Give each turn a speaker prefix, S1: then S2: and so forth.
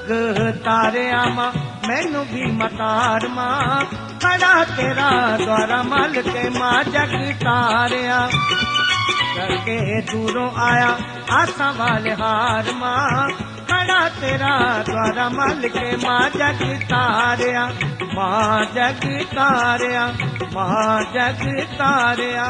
S1: जग तारिया मां मैनू भी मतार मां, खड़ा तेरा द्वारा मल के मां जग तारिया। करके दूरों आया आसा वाले हार मां, खड़ा तेरा द्वारा मल के मां जग तारिया। मां जग तारिया, मां जग तारिया।